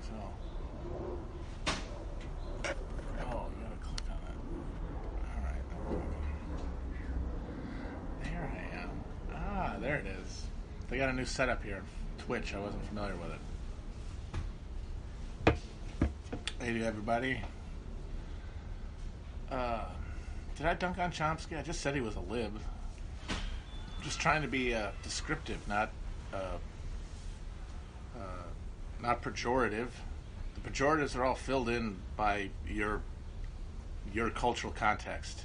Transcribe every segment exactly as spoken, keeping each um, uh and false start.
So, oh, you gotta click on it. All right, there I am. Ah, there it is. They got a new setup here, Twitch. I wasn't familiar with it. Hey, everybody. Uh, did I dunk on Chomsky? I just said he was a lib. Just trying to be uh, descriptive, not uh, uh, not pejorative. The pejoratives are all filled in by your your cultural context,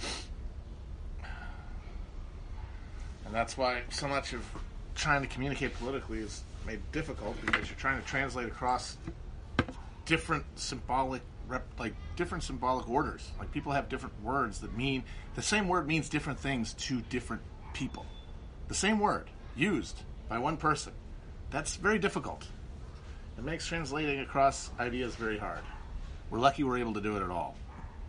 and that's why so much of trying to communicate politically is made difficult, because you're trying to translate across different symbolic rep, like different symbolic orders. Like, people have different words that mean the same word means different things to different people. The same word used by one person. That's very difficult. It makes translating across ideas very hard. We're lucky we're able to do it at all.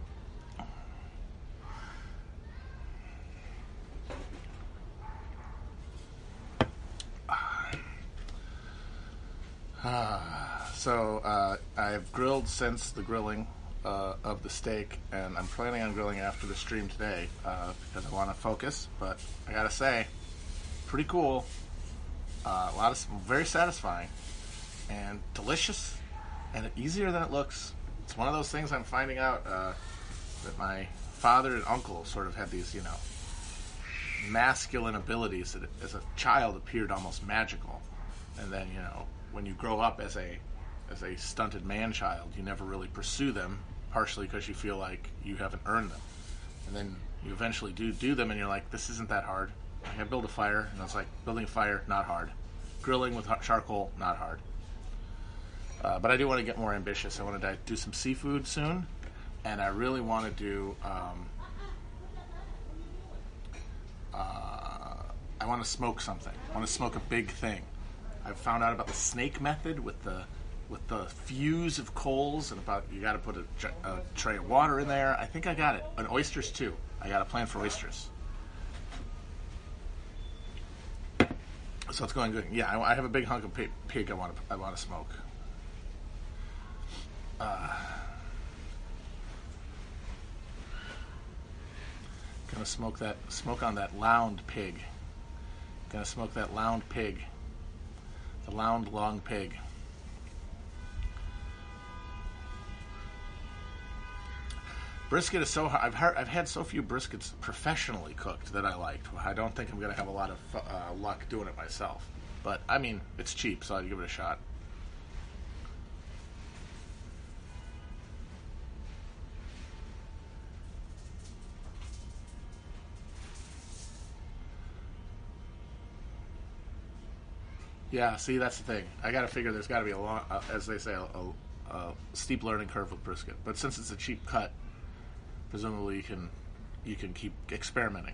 Uh, so uh, I've grilled since the grilling uh, of the steak, and I'm planning on grilling after the stream today uh, because I want to focus. But I gotta say, pretty cool. Uh, a lot of very satisfying and delicious, and easier than it looks. It's one of those things I'm finding out uh, that my father and uncle sort of had these, you know, masculine abilities that as a child appeared almost magical, and then, you know, when you grow up as a as a stunted man-child, you never really pursue them, partially because you feel like you haven't earned them. And then you eventually do do them, and you're like, this isn't that hard. I build a fire, and I was like, building a fire, not hard. Grilling with charcoal, not hard. Uh, but I do want to get more ambitious. I want to do some seafood soon, and I really want to do... Um, uh, I want to smoke something. I want to smoke a big thing. I found out about the snake method with the with the fuse of coals, and about you got to put a, a tray of water in there. I think I got it. And oysters too. I got a plan for oysters. So it's going good. Yeah, I, I have a big hunk of pig, pig I want to I want to smoke. Uh, gonna smoke that smoke on that lound pig. Gonna smoke that lound pig. The lound long pig. Brisket is so hard. I've heard, I've had so few briskets professionally cooked that I liked. I don't think I'm going to have a lot of uh, luck doing it myself. But, I mean, it's cheap, so I'd give it a shot. Yeah, see, that's the thing. I got to figure there's got to be a long, uh, as they say, a, a, a steep learning curve with brisket. But since it's a cheap cut, presumably you can you can keep experimenting.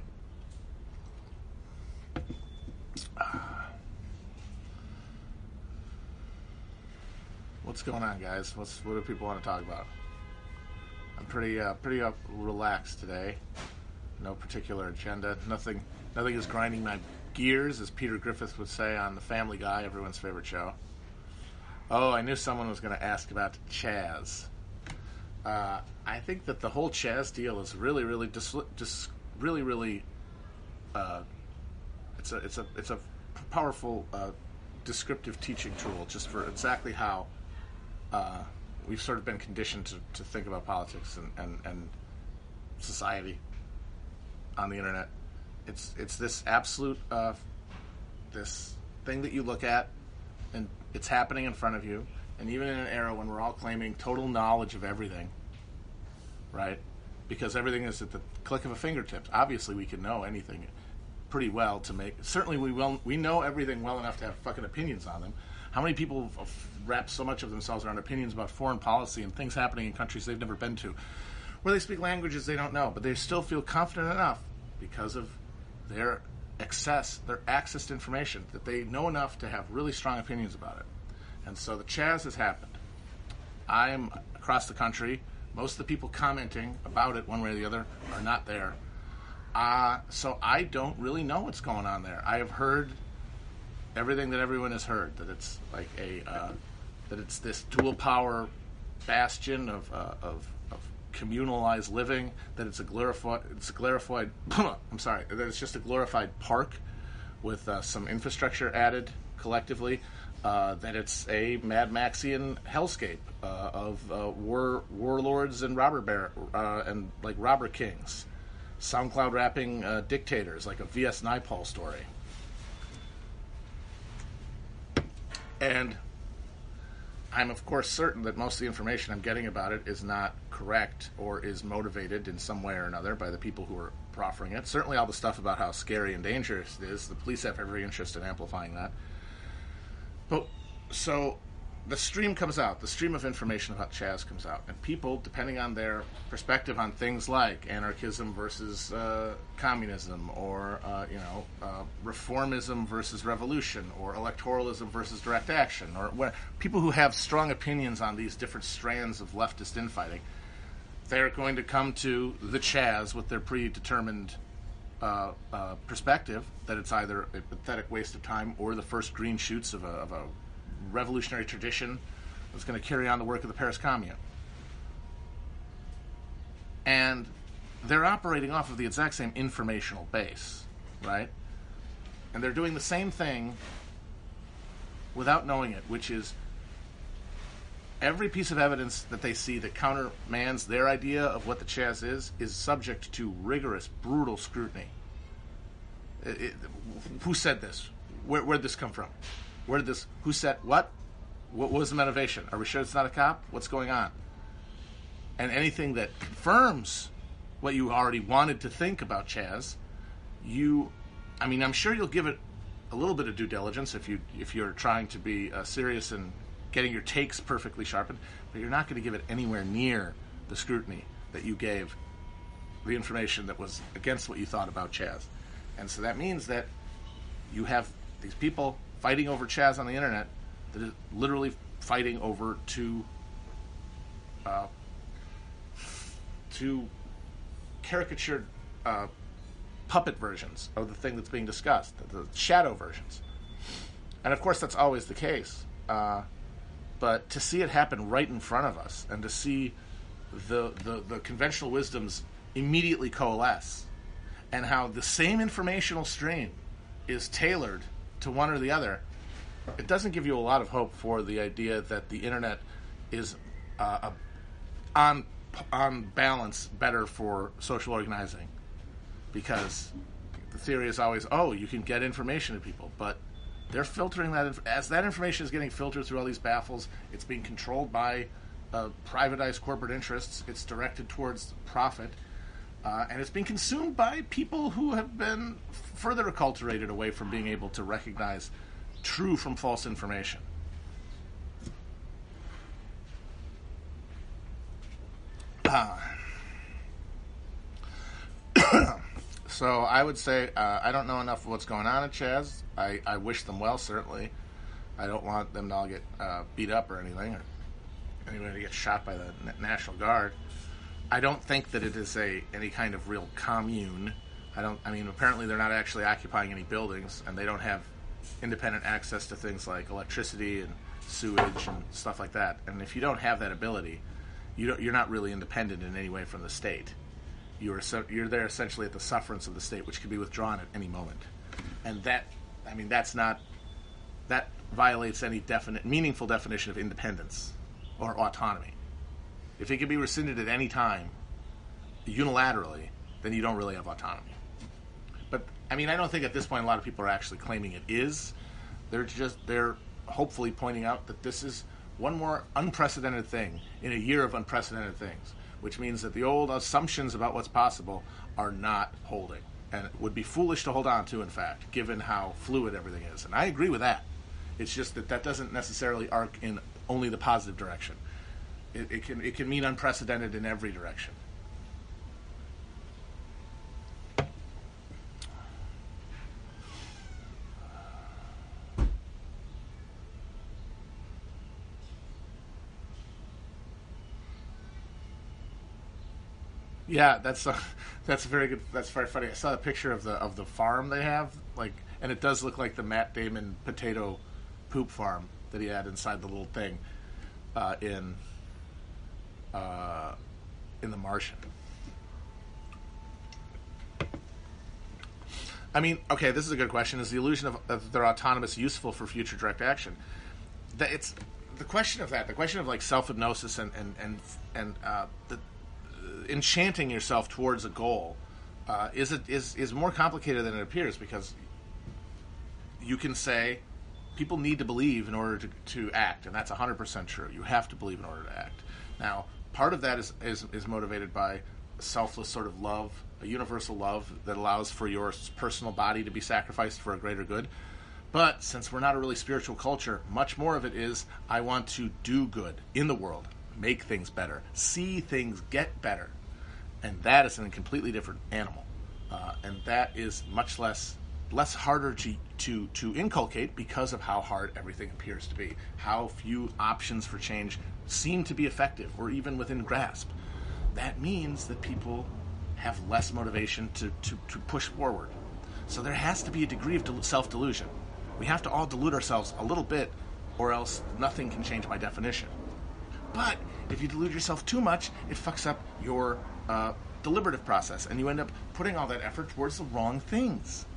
What's going on, guys? What's what do people want to talk about? I'm pretty uh, pretty uh, relaxed today. No particular agenda. Nothing nothing is grinding my gears, as Peter Griffith would say on The Family Guy, everyone's favorite show. Oh, I knew someone was going to ask about Chaz. Uh, I think that the whole Chaz deal is really, really, dis- dis- really, really. Uh, it's a, it's a, it's a powerful, uh, descriptive teaching tool, just for exactly how uh, we've sort of been conditioned to, to think about politics and, and, and society on the internet. It's it's this absolute uh, this thing that you look at, and it's happening in front of you. And even in an era when we're all claiming total knowledge of everything, right? Because everything is at the click of a fingertip. Obviously, we can know anything pretty well to make. Certainly, we well we know everything well enough to have fucking opinions on them. How many people wrap so much of themselves around opinions about foreign policy and things happening in countries they've never been to, where they speak languages they don't know, but they still feel confident enough because of their access, their access to information, that they know enough to have really strong opinions about it. And so the Chaz has happened. I'm across the country. Most of the people commenting about it one way or the other are not there. Uh, so I don't really know what's going on there. I have heard everything that everyone has heard, that it's like a uh, that it's this dual power bastion of uh, of, of communalized living, that it's a glorified it's a glorified I'm sorry, that it's just a glorified park with uh, some infrastructure added collectively, uh, that it's a Mad Maxian hellscape uh, of uh, war warlords and robber bar- uh, and like robber kings, SoundCloud rapping uh, dictators, like a V S Naipaul story. And I'm, of course, certain that most of the information I'm getting about it is not correct or is motivated in some way or another by the people who are proffering it. Certainly all the stuff about how scary and dangerous it is, the police have every interest in amplifying that. But, so, the stream comes out, the stream of information about Chaz comes out, and people, depending on their perspective on things like anarchism versus uh, communism, or uh, you know, uh, reformism versus revolution, or electoralism versus direct action, or where, people who have strong opinions on these different strands of leftist infighting, they're going to come to the Chaz with their predetermined uh, uh, perspective that it's either a pathetic waste of time or the first green shoots of a, of a revolutionary tradition that's going to carry on the work of the Paris Commune. And they're operating off of the exact same informational base, right? And they're doing the same thing without knowing it, which is every piece of evidence that they see that countermands their idea of what the Chaz is, is subject to rigorous, brutal scrutiny. It, it, who said this? Where, where'd this come from? Where did this, who said, what? What was the motivation? Are we sure it's not a cop? What's going on? And anything that confirms what you already wanted to think about Chaz, you, I mean, I'm sure you'll give it a little bit of due diligence if, you, if you're trying to be uh, serious and getting your takes perfectly sharpened, but you're not going to give it anywhere near the scrutiny that you gave the information that was against what you thought about Chaz. And so that means that you have these people fighting over Chaz on the internet that is literally fighting over two uh, two caricatured uh, puppet versions of the thing that's being discussed, the, the shadow versions. And of course that's always the case. Uh, but to see it happen right in front of us and to see the, the, the conventional wisdoms immediately coalesce and how the same informational stream is tailored to one or the other, it doesn't give you a lot of hope for the idea that the internet is uh, a, on on balance better for social organizing, because the theory is always, oh, you can get information to people, but they're filtering that inf- as that information is getting filtered through all these baffles. It's being controlled by uh, privatized corporate interests. It's directed towards profit. Uh, and it's being consumed by people who have been further acculturated away from being able to recognize true from false information. Uh, so I would say uh, I don't know enough of what's going on at Chaz. I, I wish them well, certainly. I don't want them to all get uh, beat up or anything, or anybody to get shot by the National Guard. I don't think that it is a any kind of real commune. I don't. I mean, apparently they're not actually occupying any buildings, and they don't have independent access to things like electricity and sewage and stuff like that. And if you don't have that ability, you don't, you're not really independent in any way from the state. You are so, you're there essentially at the sufferance of the state, which can be withdrawn at any moment. And that, I mean, that's not that violates any definite, meaningful definition of independence or autonomy. If it can be rescinded at any time, unilaterally, then you don't really have autonomy. But, I mean, I don't think at this point a lot of people are actually claiming it is. They're just, they're hopefully pointing out that this is one more unprecedented thing in a year of unprecedented things, which means that the old assumptions about what's possible are not holding. And it would be foolish to hold on to, in fact, given how fluid everything is. And I agree with that. It's just that that doesn't necessarily arc in only the positive direction. It, it can it can mean unprecedented in every direction. Yeah, that's uh, that's very good. That's very funny. I saw a picture of the of the farm they have, like, and it does look like the Matt Damon potato poop farm that he had inside the little thing. uh, in uh, in The Martian. I mean, okay, this is a good question. Is the illusion of, of their autonomous useful for future direct action? That it's the question of that. The question of like self-hypnosis and and and and uh, the, uh, enchanting yourself towards a goal uh, is it is is more complicated than it appears, because you can say people need to believe in order to, to act, and that's one hundred percent true. You have to believe in order to act. Now, part of that is is, is motivated by selfless sort of love, a universal love that allows for your personal body to be sacrificed for a greater good. But since we're not a really spiritual culture, much more of it is, I want to do good in the world, make things better, see things get better. And that is a completely different animal. Uh, and that is much less less harder to, to, to inculcate because of how hard everything appears to be. How few options for change seem to be effective or even within grasp. That means that people have less motivation to, to, to push forward. So there has to be a degree of del- self-delusion. We have to all delude ourselves a little bit, or else nothing can change my definition. But if you delude yourself too much, it fucks up your uh, deliberative process, and you end up putting all that effort towards the wrong things.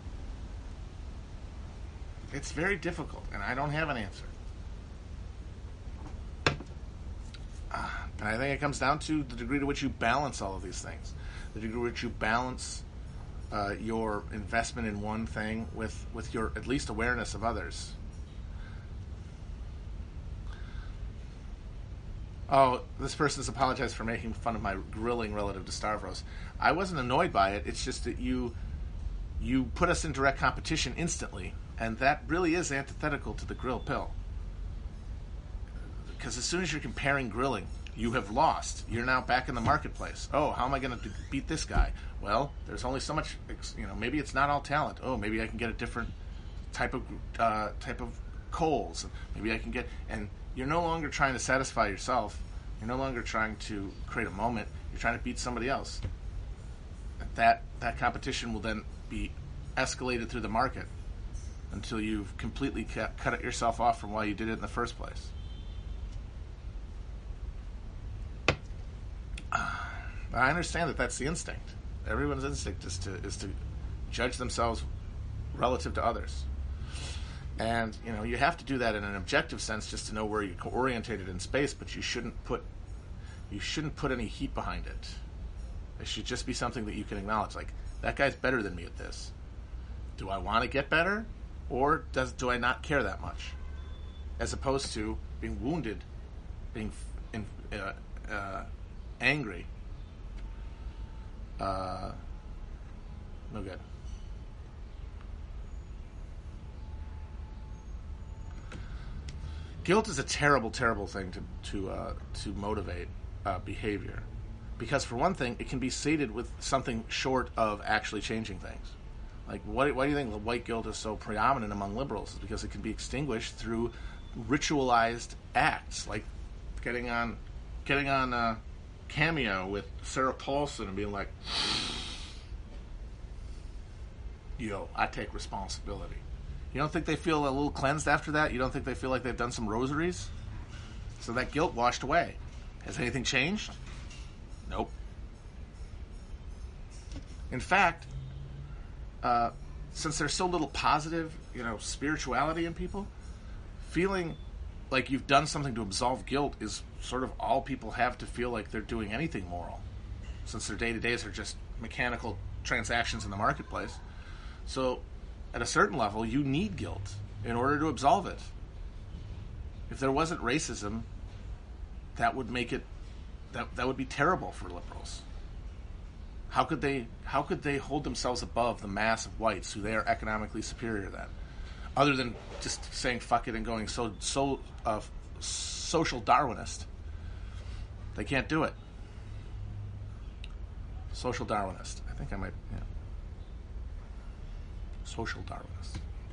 It's very difficult, and I don't have an answer. Uh, and I think it comes down to the degree to which you balance all of these things. The degree to which you balance uh, your investment in one thing with, with your at least awareness of others. Oh, this person's apologized for making fun of my grilling relative to Stavros. I wasn't annoyed by it. It's just that you you put us in direct competition instantly, and that really is antithetical to the grill pill. Because as soon as you're comparing grilling, you have lost. You're now back in the marketplace. Oh, how am I going to beat this guy? Well, there's only so much, you know, maybe it's not all talent. Oh, maybe I can get a different type of uh, type of coals. Maybe I can get, and you're no longer trying to satisfy yourself. You're no longer trying to create a moment. You're trying to beat somebody else. That that competition will then be escalated through the market until you've completely cut, cut it yourself off from why you did it in the first place. I understand that that's the instinct. Everyone's instinct is to is to judge themselves relative to others. And, you know, you have to do that in an objective sense just to know where you're orientated in space, but you shouldn't put you shouldn't put any heat behind it. It should just be something that you can acknowledge, like, that guy's better than me at this. Do I want to get better, or does do I not care that much? As opposed to being wounded, being in, uh, uh, angry. Uh, no good. Guilt is a terrible, terrible thing to to uh, to motivate uh, behavior, because for one thing, it can be sated with something short of actually changing things. Like, why, why do you think the white guilt is so predominant among liberals? Is because it can be extinguished through ritualized acts, like getting on getting on uh, Cameo with Sarah Paulson and being like, "Yo, I take responsibility." You don't think they feel a little cleansed after that? You don't think they feel like they've done some rosaries? So that guilt washed away. Has anything changed? Nope. In fact, uh, since there's so little positive, you know, spirituality in people, feeling like you've done something to absolve guilt is sort of all people have to feel like they're doing anything moral, since their day-to-days are just mechanical transactions in the marketplace. So at a certain level, you need guilt in order to absolve it. If there wasn't racism, that would make it that that would be terrible for liberals. How could they how could they hold themselves above the mass of whites who they are economically superior than, other than just saying fuck it and going so so uh, social Darwinist? They can't do it. Social Darwinist. I think I might. Yeah. Social Darwinist.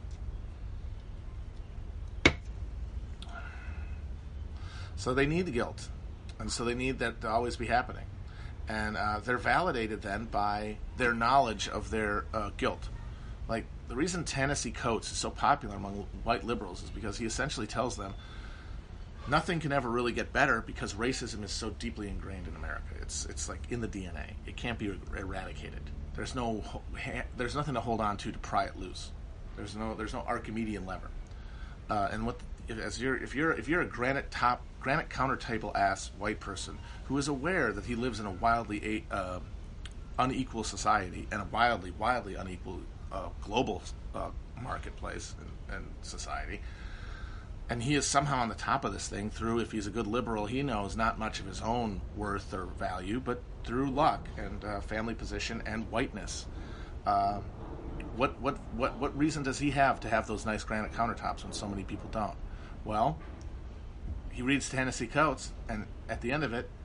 So they need the guilt, and so they need that to always be happening, and uh, they're validated then by their knowledge of their uh, guilt. Like, the reason Ta-Nehisi Coates is so popular among white liberals is because he essentially tells them, nothing can ever really get better because racism is so deeply ingrained in America. It's it's like in the D N A. It can't be eradicated. There's no there's nothing to hold on to to pry it loose. There's no there's no Archimedean lever. Uh, and what as you're if you're if you're a granite top granite counter table ass white person who is aware that he lives in a wildly uh, unequal society and a wildly wildly unequal uh, global uh, marketplace and, and society. And he is somehow on the top of this thing through, if he's a good liberal, he knows not much of his own worth or value, but through luck and uh, family position and whiteness. Uh, what what what what reason does he have to have those nice granite countertops when so many people don't? Well, he reads Ta-Nehisi Coates, and at the end of it,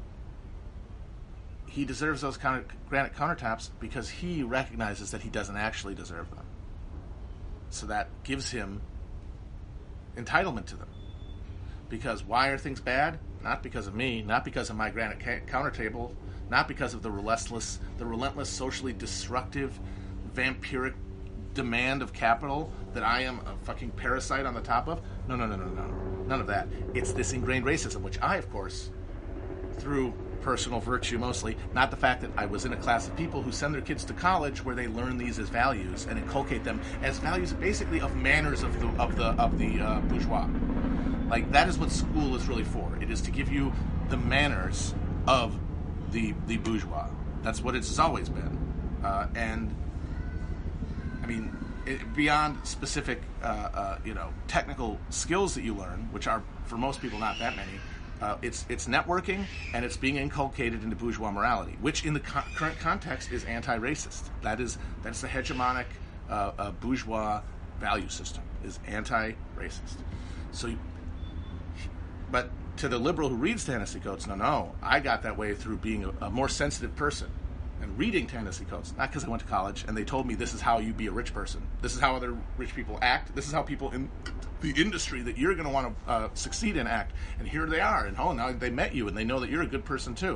he deserves those counter, granite countertops because he recognizes that he doesn't actually deserve them. So that gives him entitlement to them. Because why are things bad? Not because of me, not because of my granite ca- counter table, not because of the relentless, the relentless, socially destructive, vampiric demand of capital that I am a fucking parasite on the top of. No, no, no, no, no. None of that. It's this ingrained racism, which I, of course, through personal virtue mostly, not the fact that I was in a class of people who send their kids to college where they learn these as values and inculcate them as values basically of manners of the of the of the uh, bourgeois. Like, that is what school is really for. It is to give you the manners of the the bourgeois. That's what it's always been. Uh, and I mean, it, beyond specific uh, uh, you know technical skills that you learn, which are for most people not that many. Uh, it's it's networking, and it's being inculcated into bourgeois morality, which in the co- current context is anti-racist. That is that's the hegemonic uh, uh, bourgeois value system, is anti-racist. So, you, but to the liberal who reads Ta-Nehisi Coates, no, no, I got that way through being a, a more sensitive person and reading Ta-Nehisi Coates, not because I went to college and they told me this is how you be a rich person. This is how other rich people act. This is how people in the industry that you're going to want to uh, succeed in act. And here they are. And oh, now they met you and they know that you're a good person too.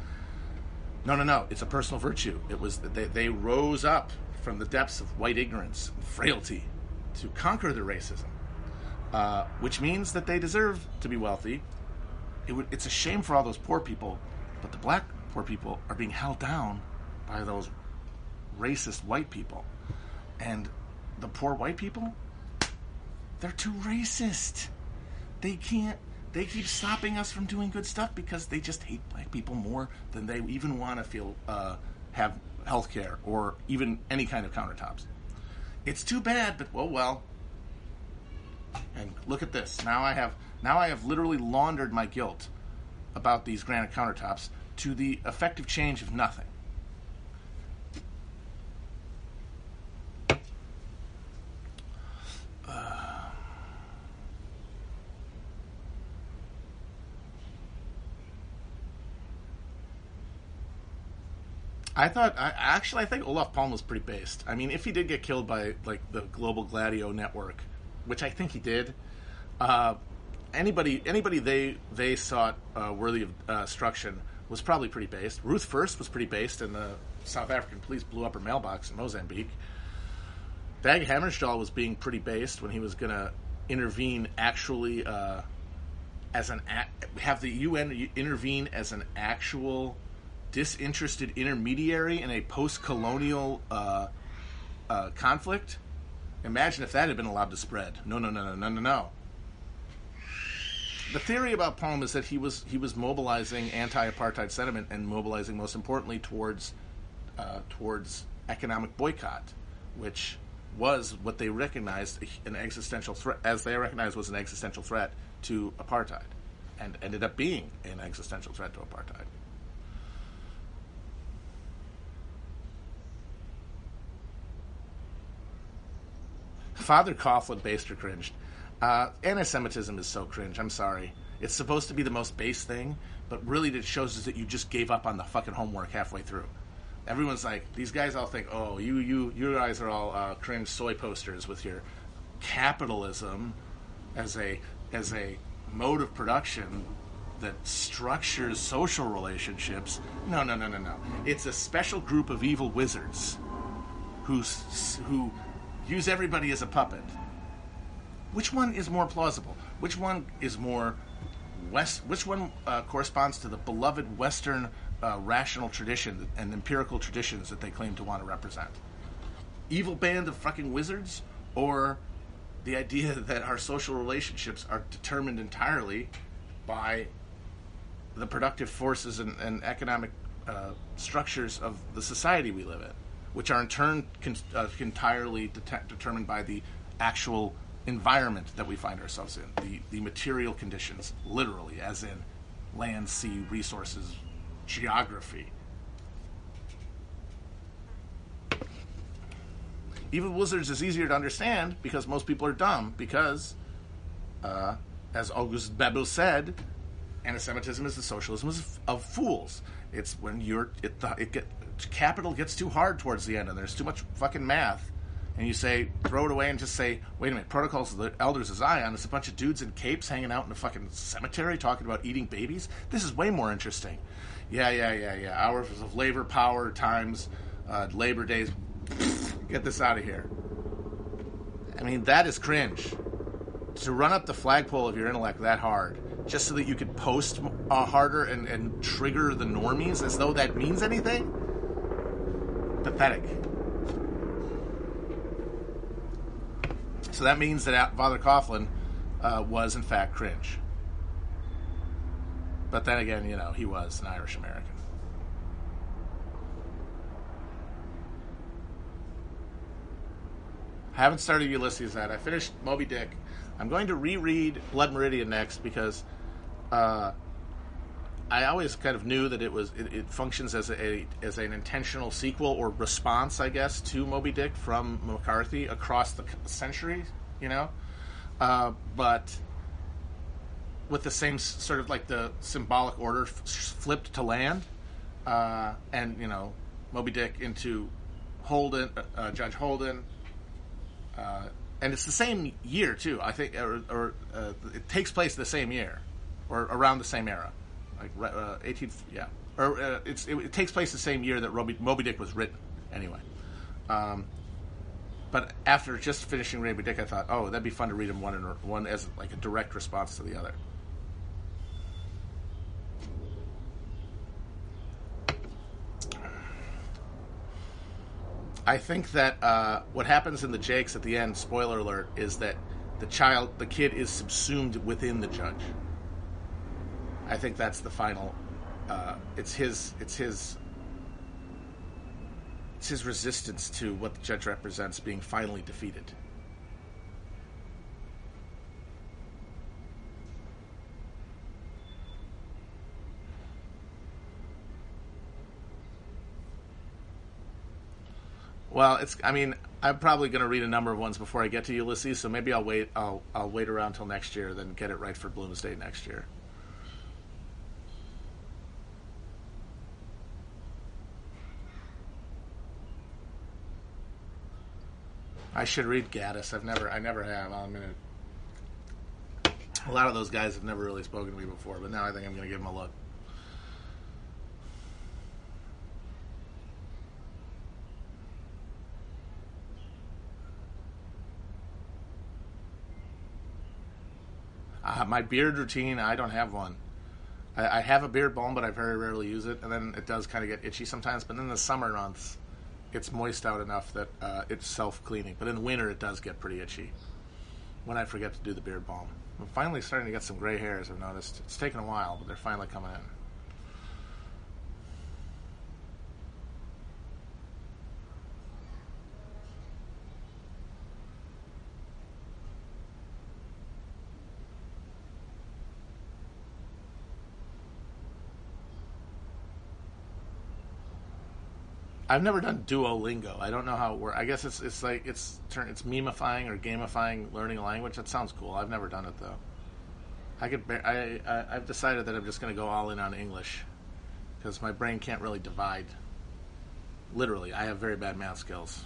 No, no, no. It's a personal virtue. It was they, they rose up from the depths of white ignorance and frailty to conquer their racism, uh, which means that they deserve to be wealthy. It would, it's a shame for all those poor people, but the black poor people are being held down by those racist white people. And the poor white people, they're too racist. They can't, they keep stopping us from doing good stuff because they just hate black people more than they even want to feel, uh, have health care or even any kind of countertops. It's too bad, but well, well. And look at this. Now I have, now I have literally laundered my guilt about these granite countertops to the effective change of nothing. I thought, I, actually, I think Olof Palme was pretty based. I mean, if he did get killed by, like, the Global Gladio Network, which I think he did, uh, anybody anybody they they sought uh, worthy of uh, destruction was probably pretty based. Ruth First was pretty based, and the South African police blew up her mailbox in Mozambique. Dag Hammarskjöld was being pretty based when he was going to intervene actually uh, as an a- have the U N intervene as an actual disinterested intermediary in a post-colonial uh, uh, conflict. Imagine if that had been allowed to spread. No, no, no, no, no, no, no. The theory about Palme is that he was he was mobilizing anti-apartheid sentiment and mobilizing, most importantly, towards uh, towards economic boycott, which was what they recognized an existential threat, as they recognized was an existential threat to apartheid, and ended up being an existential threat to apartheid. Father Coughlin based or cringed. Uh, anti-Semitism is so cringe. I'm sorry. It's supposed to be the most base thing, but really it shows us that you just gave up on the fucking homework halfway through. Everyone's like, these guys all think, oh, you you you guys are all uh, cringe soy posters with your capitalism as a as a mode of production that structures social relationships. No, no, no, no, no. It's a special group of evil wizards who's who. use everybody as a puppet. Which one is more plausible? Which one is more West, which one uh, corresponds to the beloved Western uh, rational tradition and empirical traditions that they claim to want to represent? Evil band of fucking wizards, or the idea that our social relationships are determined entirely by the productive forces and, and economic uh, structures of the society we live in, which are in turn con- uh, entirely det- determined by the actual environment that we find ourselves in, the, the material conditions, literally, as in land, sea, resources, geography. Evil wizards is easier to understand because most people are dumb, because, uh, as Auguste Bebel said, anti-Semitism is the socialism of, of fools. It's when you're, it, the, it get, capital gets too hard towards the end and there's too much fucking math, and you say, throw it away and just say, wait a minute, Protocols of the Elders of Zion, it's a bunch of dudes in capes hanging out in a fucking cemetery talking about eating babies? This is way more interesting. Yeah, yeah, yeah, yeah. Hours of labor, power, times, uh, labor days. Get this out of here. I mean, that is cringe. To run up the flagpole of your intellect that hard, just so that you could post uh, harder and, and trigger the normies as though that means anything? Pathetic. So that means that Father Coughlin uh, was, in fact, cringe. But then again, you know, he was an Irish American. I haven't started Ulysses yet. I finished Moby Dick. I'm going to reread Blood Meridian next because uh, I always kind of knew that it was it, it functions as a as an intentional sequel or response, I guess, to Moby Dick from McCarthy across the centuries, you know. Uh, but with the same sort of like the symbolic order f- flipped to land, uh, and you know, Moby Dick into Holden, uh, Judge Holden. Uh, and it's the same year too, I think, or, or uh, it takes place the same year, or around the same era, like uh, eighteen, yeah, or uh, it's it, it takes place the same year that Moby, Moby Dick was written, anyway. Um, but after just finishing Moby Dick, I thought, oh, that'd be fun to read them one in one as like a direct response to the other. I think that uh, what happens in the Jakes at the end, spoiler alert, is that the child, the kid is subsumed within the judge. I think that's the final. Uh, it's his. It's his. It's his resistance to what the judge represents being finally defeated. Well, it's. I mean, I'm probably going to read a number of ones before I get to Ulysses, so maybe I'll wait. I'll I'll wait around till next year, then get it right for Bloomsday next year. I should read Gaddis. I've never. I never have. I'm gonna. A lot of those guys have never really spoken to me before, but now I think I'm going to give them a look. Uh, my beard routine, I don't have one. I, I have a beard balm, but I very rarely use it, and then it does kind of get itchy sometimes. But in the summer months, it's moist out enough that uh, it's self-cleaning. But in the winter, it does get pretty itchy when I forget to do the beard balm. I'm finally starting to get some gray hairs, I've noticed. It's taken a while, but they're finally coming in. I've never done Duolingo. I don't know how it works. I guess it's it's like it's turn it's memifying or gamifying learning a language. That sounds cool. I've never done it though. I could I, I I've decided that I'm just going to go all in on English because my brain can't really divide. Literally, I have very bad math skills.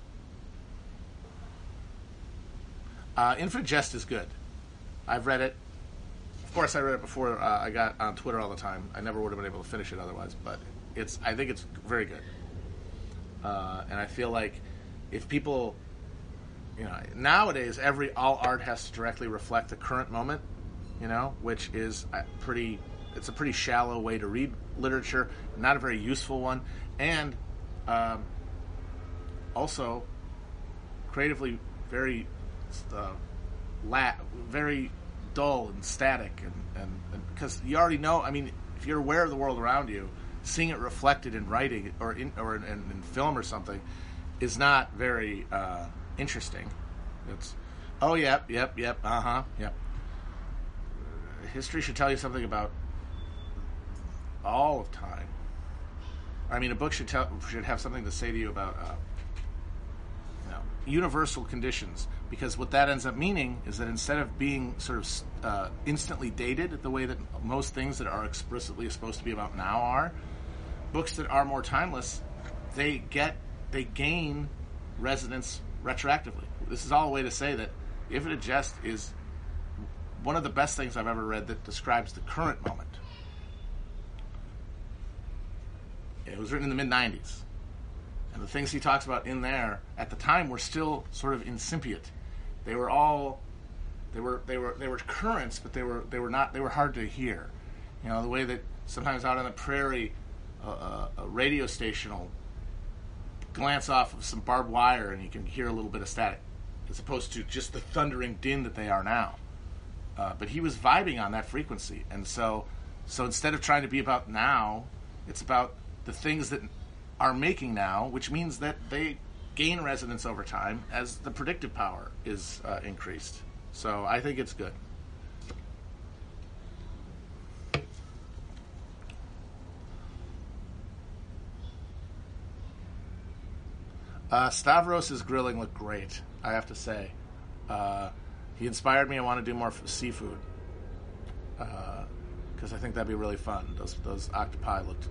Uh, Infinite Jest is good. I've read it. Of course, I read it before uh, I got on Twitter all the time. I never would have been able to finish it otherwise, but it's I think it's very good. Uh, and I feel like if people, you know, nowadays every all art has to directly reflect the current moment. you know, which is uh, pretty. It's a pretty shallow way to read literature, not a very useful one, and um, also creatively very uh, la- very dull and static, and because you already know. I mean, if you're aware of the world around you, seeing it reflected in writing or in or in, in film or something is not very uh, interesting. It's oh yep yep yep uh huh yep. History should tell you something about all of time. I mean, a book should tell should have something to say to you about uh, you know, universal conditions, because what that ends up meaning is that instead of being sort of uh, instantly dated the way that most things that are explicitly supposed to be about now are, books that are more timeless, they get they gain resonance retroactively. This is all a way to say that Infinite Jest is one of the best things I've ever read that describes the current moment. It was written in the mid nineties. And the things he talks about in there at the time were still sort of incipient. They were all they were they were they were currents, but they were they were not they were hard to hear. You know, the way that sometimes out on the prairie uh, a, a radio station will glance off of some barbed wire and you can hear a little bit of static, as opposed to just the thundering din that they are now. Uh, but he was vibing on that frequency, and so so instead of trying to be about now, it's about the things that are making now, which means that they gain resonance over time as the predictive power is uh, increased. So I think it's good. Uh, Stavros' grilling looked great, I have to say. Uh, he inspired me. I want to do more f- seafood because uh, I think that'd be really fun. Those those octopi looked.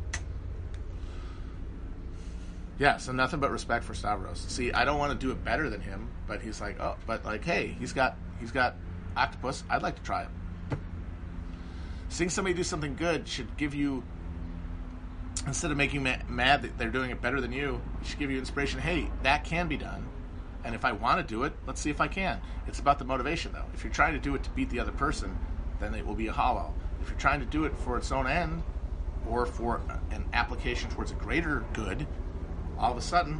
Yeah, so nothing but respect for Stavros. See, I don't want to do it better than him, but he's like, oh, but like, hey, he's got he's got octopus. I'd like to try it. Seeing somebody do something good should give you, instead of making ma- mad that they're doing it better than you, it should give you inspiration. Hey, that can be done, and if I want to do it, let's see if I can. It's about the motivation, though. If you're trying to do it to beat the other person, then it will be a hollow. If you're trying to do it for its own end, or for an application towards a greater good, all of a sudden,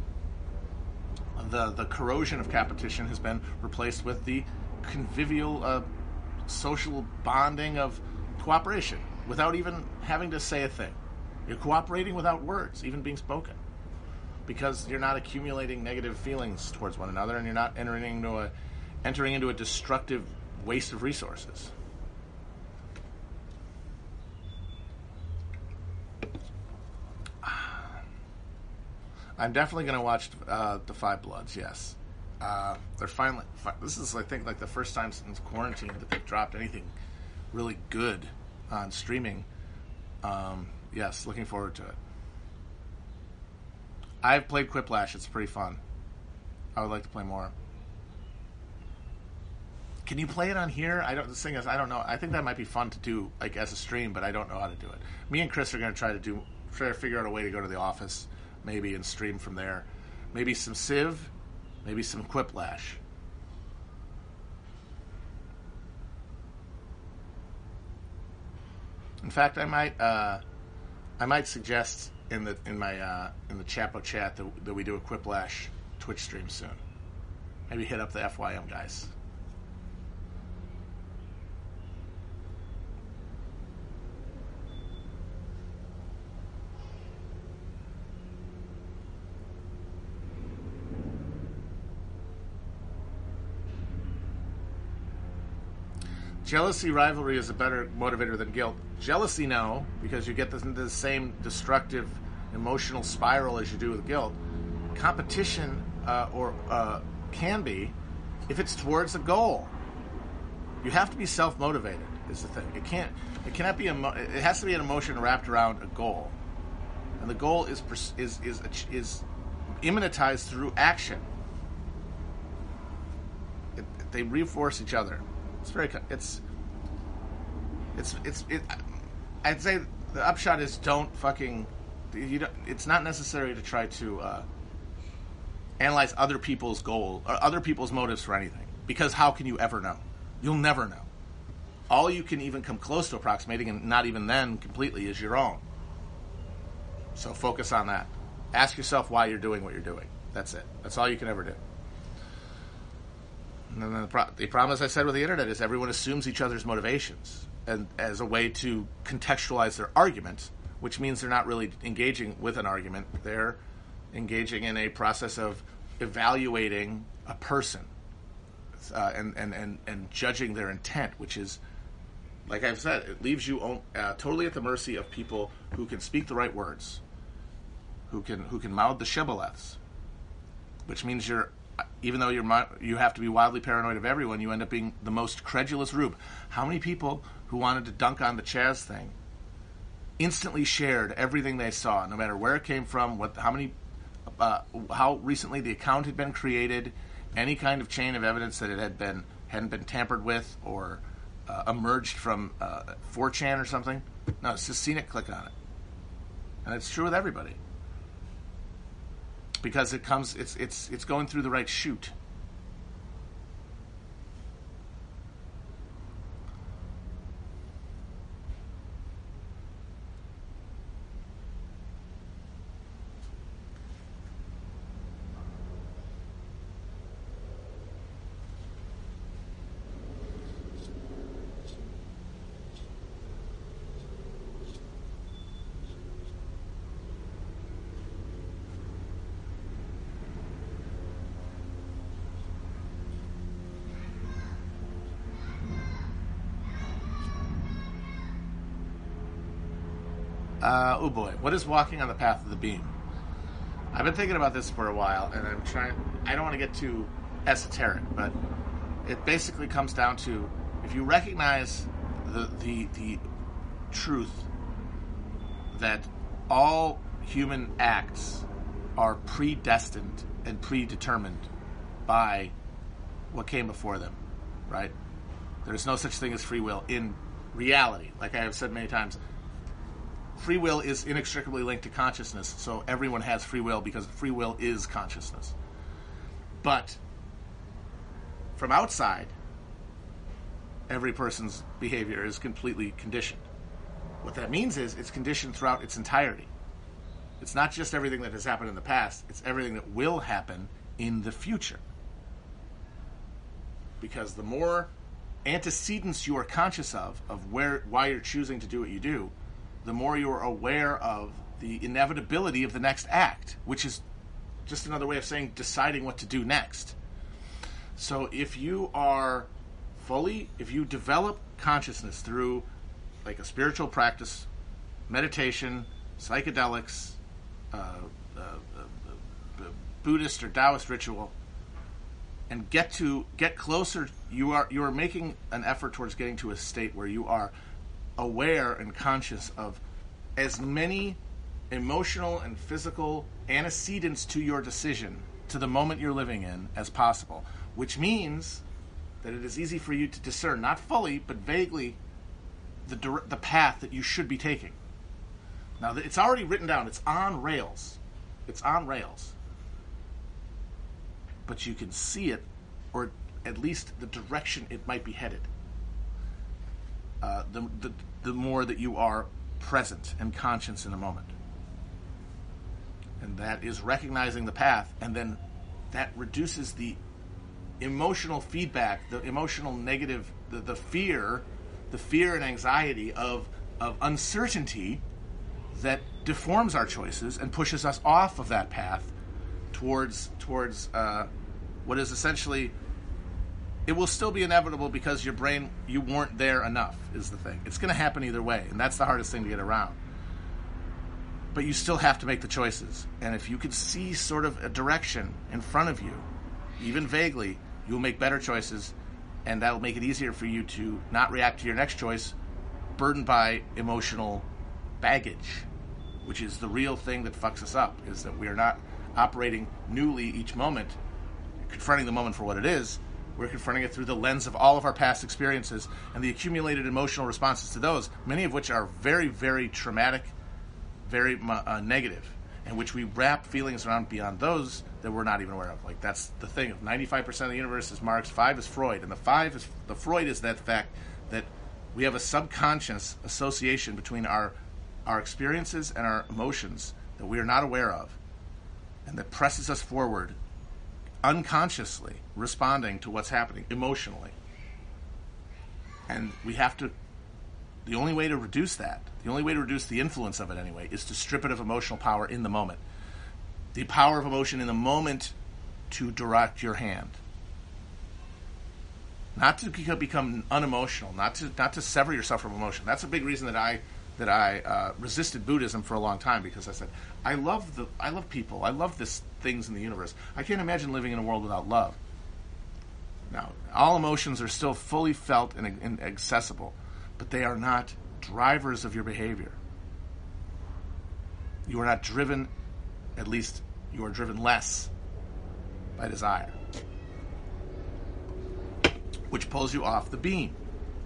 the the corrosion of competition has been replaced with the convivial, uh, social bonding of cooperation without even having to say a thing. You're cooperating without words even being spoken, because you're not accumulating negative feelings towards one another, and you're not entering into a entering into a destructive waste of resources. I'm definitely going to watch uh, The Five Bloods, yes. Uh, they're finally... Fi- this is, I think, like the first time since quarantine that they've dropped anything really good on streaming. Um, yes, looking forward to it. I've played Quiplash. It's pretty fun. I would like to play more. Can you play it on here? I don't. The thing is, I don't know. I think that might be fun to do, like as a stream, but I don't know how to do it. Me and Chris are going to try to do, try to figure out a way to go to the office, maybe, and stream from there. Maybe some Civ, maybe some Quiplash. In fact, I might, uh, I might suggest in the in my uh, in the Chapo chat that, that we do a Quiplash Twitch stream soon. Maybe hit up the F Y M guys. Jealousy, rivalry is a better motivator than guilt. Jealousy, no, because you get the, the same destructive emotional spiral as you do with guilt. Competition uh, or uh, can be if it's towards a goal. You have to be self-motivated. Is the thing. It can't. It cannot be. Emo- it has to be an emotion wrapped around a goal, and the goal is is is is immanentized through action. It, they reinforce each other. It's very. It's. It's. It's. It, I'd say the upshot is don't fucking. You don't. It's not necessary to try to uh, analyze other people's goal or other people's motives for anything, because how can you ever know? You'll never know. all you can even come close to approximating, and not even then completely, is your own. So focus on that. Ask yourself why you're doing what you're doing. That's it. That's all you can ever do. And then the, pro- the problem, as I said, with the internet is everyone assumes each other's motivations, and as a way to contextualize their argument, which means they're not really engaging with an argument. They're engaging in a process of evaluating a person uh, and, and, and, and judging their intent, which is, like I've said, it leaves you uh, totally at the mercy of people who can speak the right words, who can who can mouth the shibboleths, which means you're, even though you're you have to be wildly paranoid of everyone, you end up being the most credulous rube. How many people who wanted to dunk on the Chaz thing instantly shared everything they saw, no matter where it came from, what, how many, uh, how recently the account had been created, any kind of chain of evidence that it had been hadn't been tampered with or uh, emerged from uh, four chan or something? No, it's just seen it, click on it, and it's true with everybody. Because it comes, it's it's it's going through the right chute. Uh, oh boy, what is walking on the path of the beam? I've been thinking about this for a while, and I'm trying. I don't want to get too esoteric, but it basically comes down to, if you recognize the the, the truth that all human acts are predestined and predetermined by what came before them, right? There's no such thing as free will in reality. Like I have said many times, free will is inextricably linked to consciousness, so everyone has free will because free will is consciousness. But from outside, every person's behavior is completely conditioned. What that means is it's conditioned throughout its entirety. It's not just everything that has happened in the past, it's everything that will happen in the future. Because the more antecedents you are conscious of, of where why you're choosing to do what you do, the more you're aware of the inevitability of the next act, which is just another way of saying deciding what to do next. So if you are fully, if you develop consciousness through like a spiritual practice, meditation, psychedelics, uh, uh, uh, Buddhist or Taoist ritual, and get to get closer, you are you are making an effort towards getting to a state where you are aware and conscious of as many emotional and physical antecedents to your decision, to the moment you're living in, as possible, which means that it is easy for you to discern, not fully, but vaguely, the the path that you should be taking. Now, it's already written down. It's on rails. It's on rails. But you can see it, or at least the direction it might be headed. Uh, the, the the more that you are present and conscious in the moment. And that is recognizing the path, and then that reduces the emotional feedback, the emotional negative, the, the fear, the fear and anxiety of, of uncertainty that deforms our choices and pushes us off of that path towards towards uh, what is essentially, it will still be inevitable because your brain, you weren't there enough, is the thing. It's going to happen either way, and that's the hardest thing to get around. But you still have to make the choices. And if you could see sort of a direction in front of you, even vaguely, you'll make better choices, and that'll make it easier for you to not react to your next choice burdened by emotional baggage, which is the real thing that fucks us up, is that we are not operating newly each moment, confronting the moment for what it is. We're confronting it through the lens of all of our past experiences and the accumulated emotional responses to those, many of which are very, very traumatic, very uh, negative, and which we wrap feelings around beyond those that we're not even aware of. Like, that's the thing. ninety-five percent of the universe is Marx, five is Freud, and the five is, the Freud is that fact that We have a subconscious association between our our experiences and our emotions that we are not aware of, and that presses us forward unconsciously, responding to what's happening emotionally. And we have to, the only way to reduce that, the only way to reduce the influence of it anyway, is to strip it of emotional power in the moment. The power of emotion in the moment to direct your hand. Not to become unemotional, not to not to sever yourself from emotion. That's a big reason that I that I uh, resisted Buddhism for a long time, because I said, I love the I love people, I love this things in the universe. I can't imagine living in a world without love. Now, all emotions are still fully felt and, and accessible, but they are not drivers of your behavior. You are not driven, at least you are driven less by desire, which pulls you off the beam.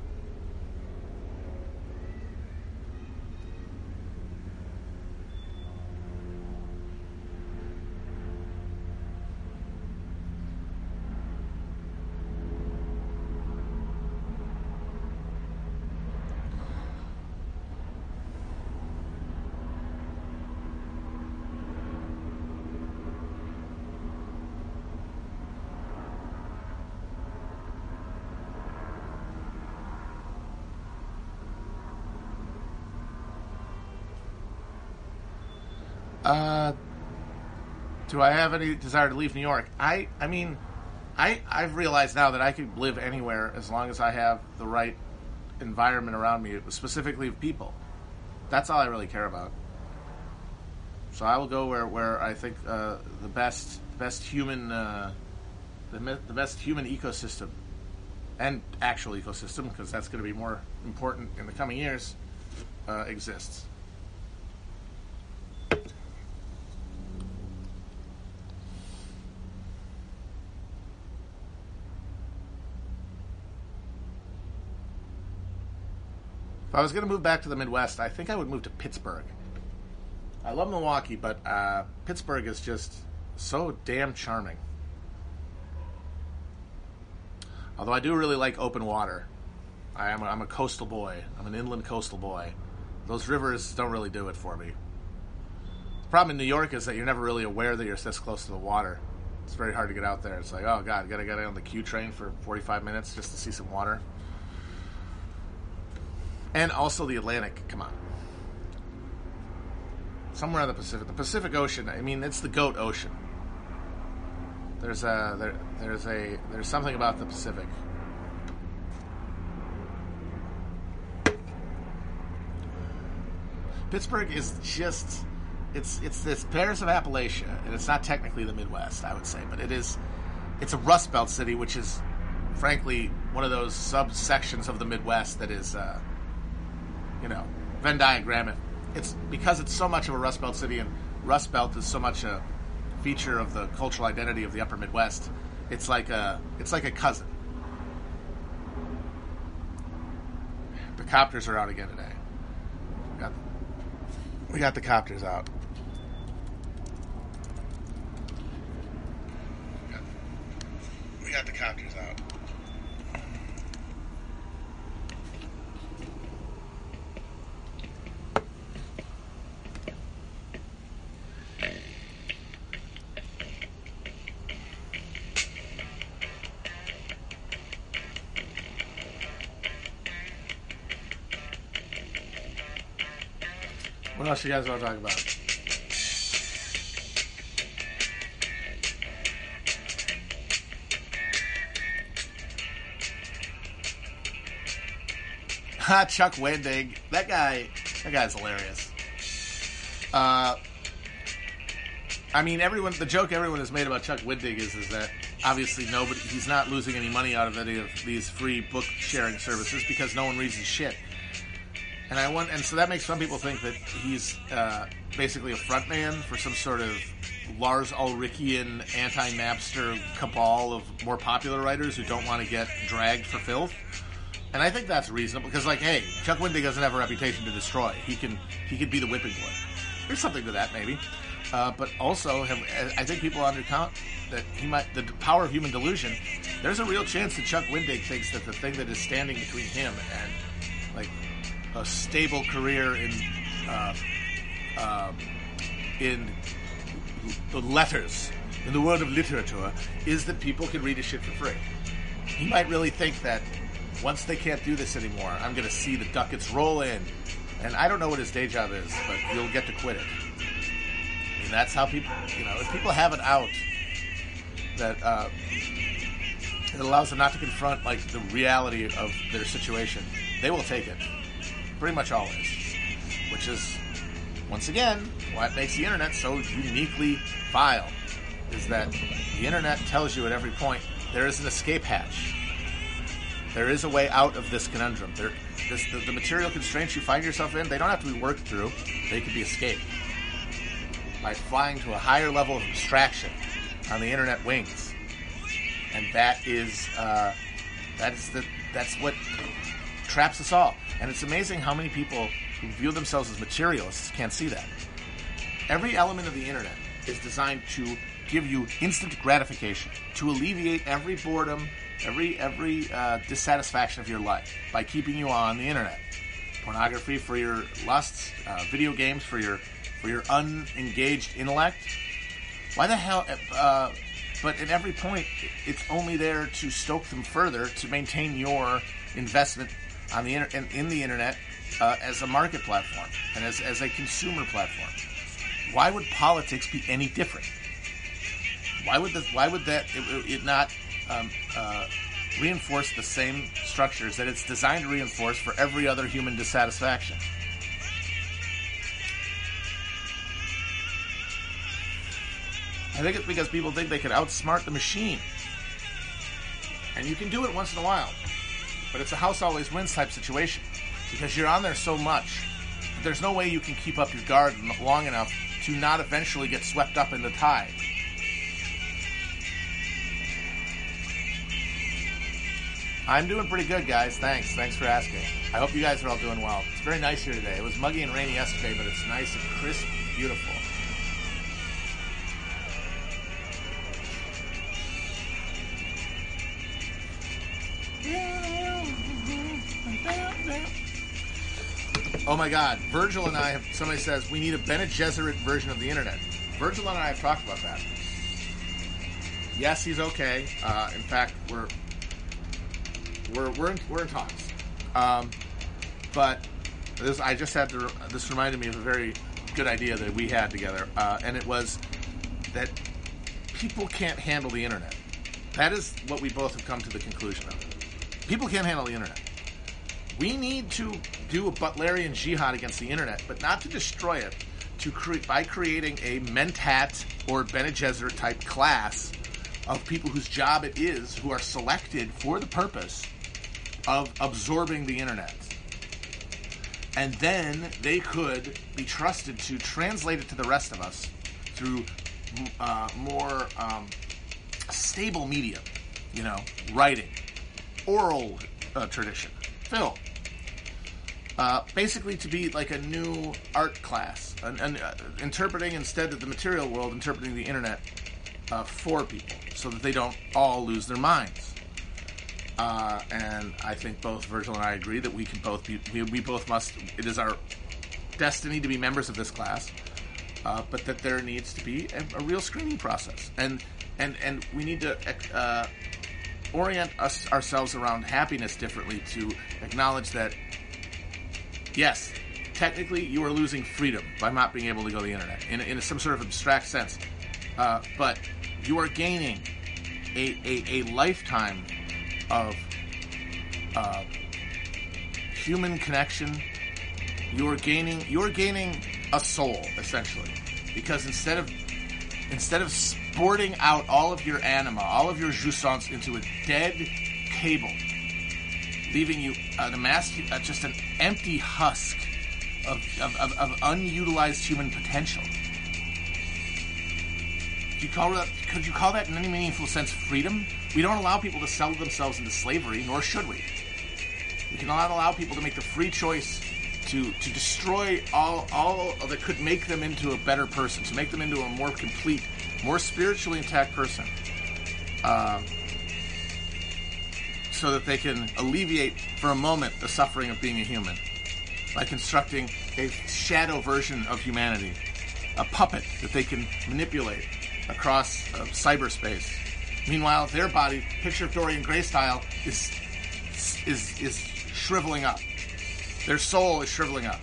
Uh, do I have any desire to leave New York? I, I mean, I, I've realized now that I could live anywhere as long as I have the right environment around me, specifically of people. That's all I really care about. So I will go where, where I think uh, the best, the best human, uh, the, the best human ecosystem, and actual ecosystem, because that's going to be more important in the coming years, uh, exists. If I was going to move back to the Midwest, I think I would move to Pittsburgh. I love Milwaukee, but uh, Pittsburgh is just so damn charming. Although I do really like open water. I am a, I'm a coastal boy. I'm an inland coastal boy. Those rivers don't really do it for me. The problem in New York is that you're never really aware that you're this close to the water. It's very hard to get out there. It's like, oh God, you gotta get on the Q train for forty-five minutes just to see some water. And also the Atlantic, come on. Somewhere in the Pacific. The Pacific Ocean, I mean, it's the goat ocean. There's a, there, there's a, there's something about the Pacific. Pittsburgh is just, it's, it's this Paris of Appalachia, and it's not technically the Midwest, I would say, but it is, it's a Rust Belt city, which is, frankly, one of those subsections of the Midwest that is, uh, you know, Venn diagram it. It's because it's so much of a Rust Belt city, and Rust Belt is so much a feature of the cultural identity of the Upper Midwest. It's like a, it's like a cousin. The copters are out again today. We got, we got the copters out. We got, we got the copters out. What else you guys want to talk about? Ha, Chuck Wendig. That guy, that guy's hilarious. Uh, I mean, everyone, the joke everyone has made about Chuck Wendig is, is that obviously nobody, he's not losing any money out of any of these free book sharing services because no one reads his shit. And I want, and so that makes some people think that he's uh, basically a frontman for some sort of Lars Ulrichian anti-Napster cabal of more popular writers who don't want to get dragged for filth. And I think that's reasonable because, like, hey, Chuck Wendig doesn't have a reputation to destroy. He can he could be the whipping boy. There's something to that, maybe. Uh, but also, have, I think people undercount that he might the power of human delusion. There's a real chance that Chuck Wendig thinks that the thing that is standing between him and like a stable career in uh, uh, in the letters, in the world of literature, is that people can read his shit for free. He might really think that once they can't do this anymore, I'm going to see the ducats roll in. And I don't know what his day job is, but you'll get to quit it. I mean, that's how people, you know, if people have it out that uh, it allows them not to confront, like, the reality of their situation, they will take it. Pretty much always. Which is, once again, what makes the internet so uniquely vile, is that the internet tells you at every point there is an escape hatch. There is a way out of this conundrum. There, this, the, the material constraints you find yourself in, they don't have to be worked through. They can be escaped by flying to a higher level of abstraction on the internet wings. And that is, uh, that is the, that's what traps us all. And it's amazing how many people who view themselves as materialists can't see that. Every element of the internet is designed to give you instant gratification, to alleviate every boredom, every every uh, dissatisfaction of your life by keeping you on the internet. Pornography for your lusts, uh, video games for your for your unengaged intellect. Why the hell? Uh, but at every point, it's only there to stoke them further to maintain your investment on the inter- in, in the internet uh, as a market platform and as as a consumer platform. Why would politics be any different? Why would this, Why would that it, it not um, uh, reinforce the same structures that it's designed to reinforce for every other human dissatisfaction? I think it's because people think they could outsmart the machine, and you can do it once in a while, but it's a house always wins type situation because you're on there so much that there's no way you can keep up your guard long enough to not eventually get swept up in the tide. I'm doing pretty good, guys. Thanks. Thanks for asking. I hope you guys are all doing well. It's very nice here today. It was muggy and rainy yesterday, but it's nice and crisp, beautiful. Oh my God. Virgil and I have, somebody says, we need a Bene Gesserit version of the internet. Virgil and I have talked about that. Yes, he's okay. Uh, in fact, we're We're we're in, we're in talks, um, but this I just had to. This reminded me of a very good idea that we had together, uh, and it was that people can't handle the internet. That is what we both have come to the conclusion of. People can't handle the internet. We need to do a Butlerian jihad against the internet, but not to destroy it, to create by creating a Mentat or Bene Gesserit type class of people whose job it is, who are selected for the purpose of absorbing the internet. And then they could be trusted to translate it to the rest of us through uh, more um, stable media, you know, writing, oral uh, tradition, film. Uh, basically to be like a new art class, and, and uh, interpreting instead of the material world, interpreting the internet uh, for people, so that they don't all lose their minds. Uh, and I think both Virgil and I agree that we can both be, we, we both must, it is our destiny to be members of this class, uh, but that there needs to be a, a real screening process. And and, and we need to uh, orient us ourselves around happiness differently, to acknowledge that, yes, technically you are losing freedom by not being able to go to the internet, in, in some sort of abstract sense. Uh, but you are gaining a, a, a lifetime of uh, human connection. You are gaining you are gaining a soul, essentially, because instead of instead of sporting out all of your anima, all of your jouissance into a dead cable, leaving you an emas- uh, just an empty husk of, of, of, of unutilized human potential. Could you call that, could you call that in any meaningful sense freedom? We don't allow people to sell themselves into slavery, nor should we. We cannot allow people to make the free choice to, to destroy all all that could make them into a better person, to make them into a more complete, more spiritually intact person. Uh, so that they can alleviate for a moment the suffering of being a human by constructing a shadow version of humanity, a puppet that they can manipulate across uh, cyberspace. Meanwhile, their body, picture of Dorian Gray style, is is is shriveling up. Their soul is shriveling up.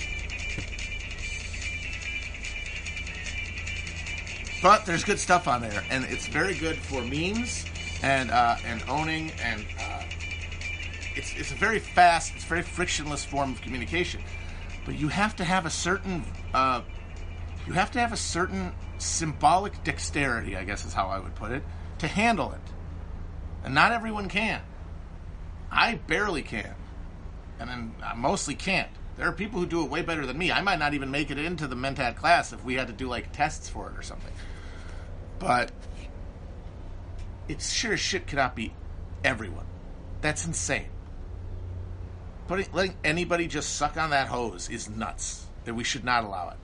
But there's good stuff on there, and it's very good for memes and uh, and owning, and uh, it's it's a very fast, it's a very frictionless form of communication. But you have to have a certain uh, you have to have a certain symbolic dexterity, I guess is how I would put it, to handle it, and not everyone can. I barely can, and then I mostly can't. There are people who do it way better than me. I might not even make it into the Mentat class if we had to do like tests for it or something. But it's sure as shit cannot be everyone. That's insane. But letting anybody just suck on that hose is nuts. And we should not allow it.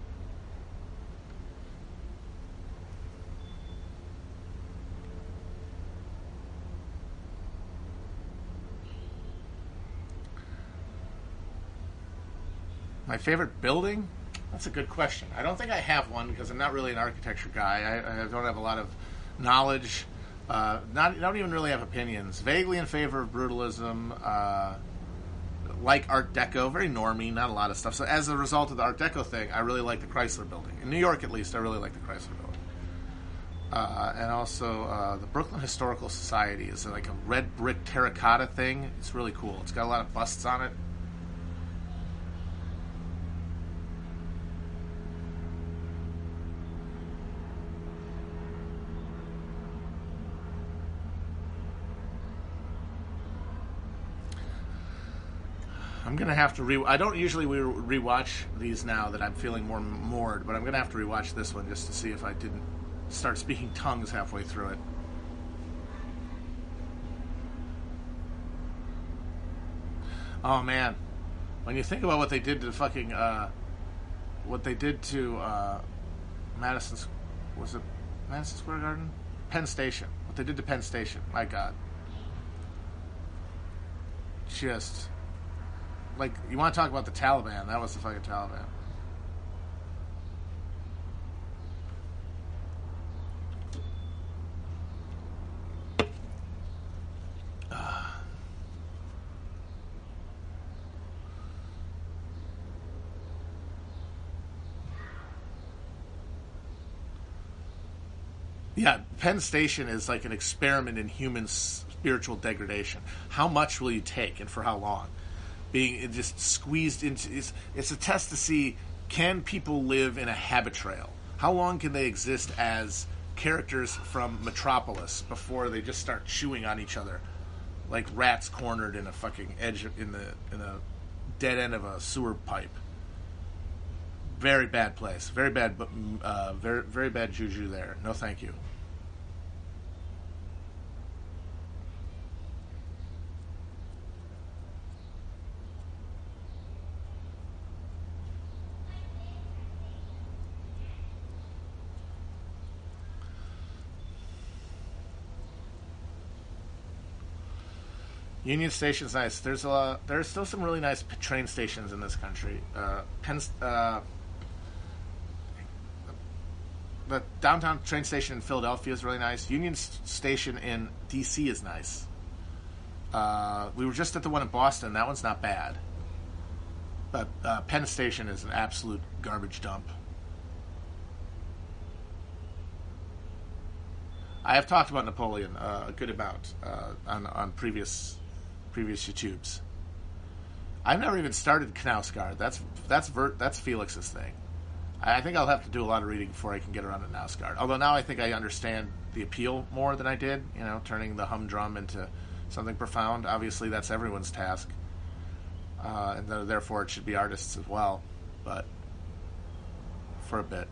My favorite building? That's a good question. I don't think I have one because I'm not really an architecture guy. I, I don't have a lot of knowledge. Uh, not I don't even really have opinions. Vaguely in favor of brutalism. Uh, like Art Deco. Very normie, not a lot of stuff. So as a result of the Art Deco thing, I really like the Chrysler Building. In New York, at least, I really like the Chrysler Building. Uh, and also uh, the Brooklyn Historical Society is like a red brick terracotta thing. It's really cool. It's got a lot of busts on it. I'm going to have to re... I don't usually re- rewatch these now that I'm feeling more moored, but I'm going to have to rewatch this one just to see if I didn't start speaking tongues halfway through it. Oh, man. When you think about what they did to fucking... Uh, what they did to uh, Madison... Was it Madison Square Garden? Penn Station. What they did to Penn Station. My God. Just... Like, you want to talk about the Taliban? That was the fucking Taliban. Uh. Yeah, Penn Station is like an experiment in human spiritual degradation. How much will you take, and for how long? Being just squeezed into it's, it's a test to see, can people live in a habit trail? How long can they exist as characters from Metropolis before they just start chewing on each other like rats cornered in a fucking edge in the in a dead end of a sewer pipe? Very bad place. Very bad, but uh, very very bad juju there. No, thank you. Union Station's nice. There's a lot, there's still some really nice train stations in this country. Uh, Penn, uh, the downtown train station in Philadelphia is really nice. Union Station in D C is nice. Uh, we were just at the one in Boston. That one's not bad. But uh, Penn Station is an absolute garbage dump. I have talked about Napoleon uh, a good amount uh, on on previous. previous YouTubes. I've never even started Knausgaard. That's that's Ver, that's Felix's thing. I, I think I'll have to do a lot of reading before I can get around to Knausgaard. Although now I think I understand the appeal more than I did. You know, turning the humdrum into something profound. Obviously, that's everyone's task, uh, and th- therefore it should be artists as well. But for a bit.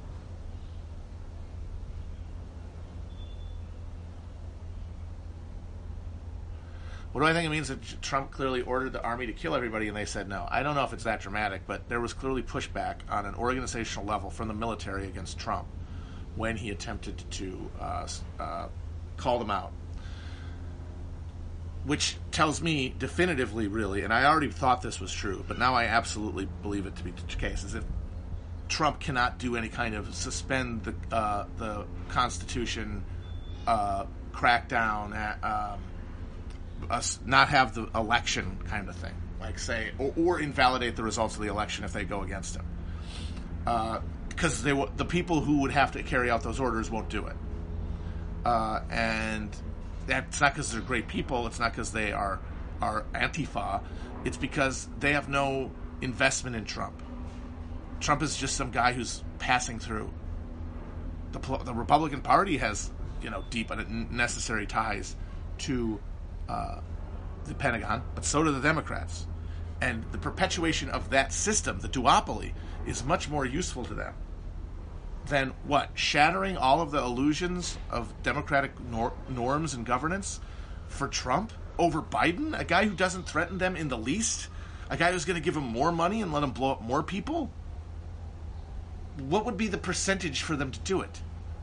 What do I think it means that Trump clearly ordered the army to kill everybody and they said no? I don't know if it's that dramatic, but there was clearly pushback on an organizational level from the military against Trump when he attempted to uh, uh, call them out. which tells me definitively, really, and I already thought this was true, but now I absolutely believe it to be the case, is if Trump cannot do any kind of suspend the uh, the Constitution, uh, crackdown, at, um, us not have the election kind of thing, like say, or, or invalidate the results of the election if they go against him, because uh, they w- the people who would have to carry out those orders won't do it, uh, and that's not because they're great people. It's not because they are are Antifa. It's because they have no investment in Trump. Trump is just some guy who's passing through. The, the Republican Party has, you know, deep and necessary ties to uh, the Pentagon, but so do the Democrats. And the perpetuation of that system, the duopoly, is much more useful to them than what? Shattering all of the illusions of democratic nor- norms and governance for Trump over Biden, a guy who doesn't threaten them in the least, a guy who's going to give him more money and let him blow up more people? What would be the percentage for them to do it?